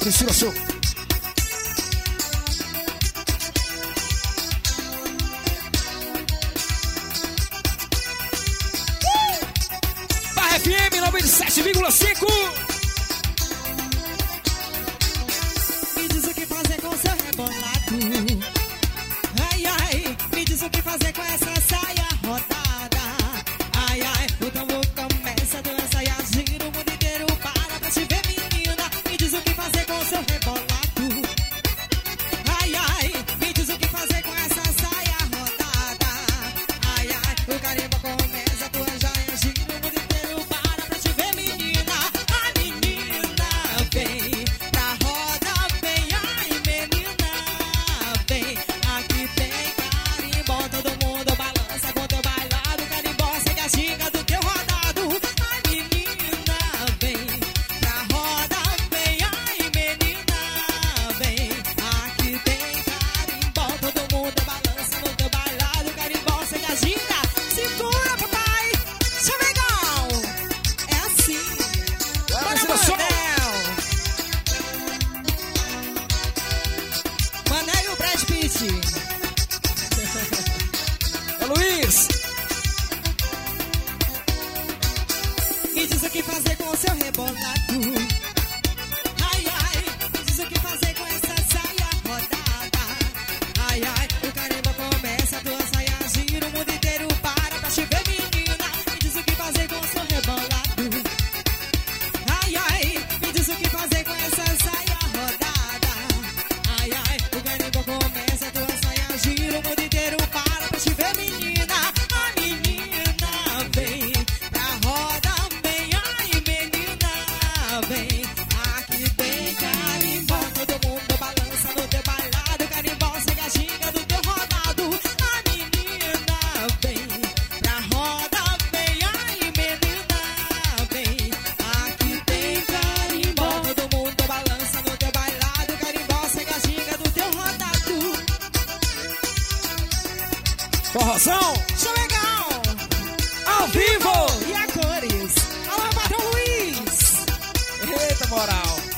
Priscila Show. Barra FM 97,5. Me diz o que fazer com seu rebolado. Ai, ai, me diz o que fazer com essa saia rodada. Ai, ai, o tambor começa a dançar e a gira, o mundo inteiro para pra te ver, menina. Me diz o que fazer com seu rebolado. Ai, ai, me diz o que fazer com essa saia rodada. Ai, ai, o carimbo começa, a tua joia gira, o mundo inteiro para pra te ver, menina. A menina vem pra roda, vem, ai, menina vem. Aqui tem carimbó, todo mundo balança com teu bailado. Carimbó segue a ginga do teu rodado. A menina vem pra roda, vem, ai, menina vem. Aqui tem carimbó, todo mundo balança no teu bailado. Carimbó segue a ginga. Segura, papai, chamegão. É assim. Bora, Priscila Show. Manel e o Brad Pitt. É Luiz. Me diz o que fazer com o seu rebolado. Ai, ai, me diz o que fazer com essa saia rodada. Ai, ai, o carimbo começa, a tua saia gira, o mundo inteiro para pra te ver, menina. Me diz o que fazer com o seu rebolado. Ai, ai, me diz o que fazer com essa saia rodada. Ai, ai, o carimbo começa, a tua saia gira, o mundo inteiro para pra te ver, menina. A menina vem pra roda, vem, ai, menina vem. Aqui tem carimbó, todo mundo balança no teu bailado. Carimbó segue a ginga do teu rodado. A menina vem pra roda, vem, ai, menina vem. Aqui tem carimbó, todo mundo balança no teu bailado. Carimbó segue a ginga do teu rodado. Forrozão. Show legal! Ao vivo. E a cores? Alô, Batom Luiz! Eita, moral.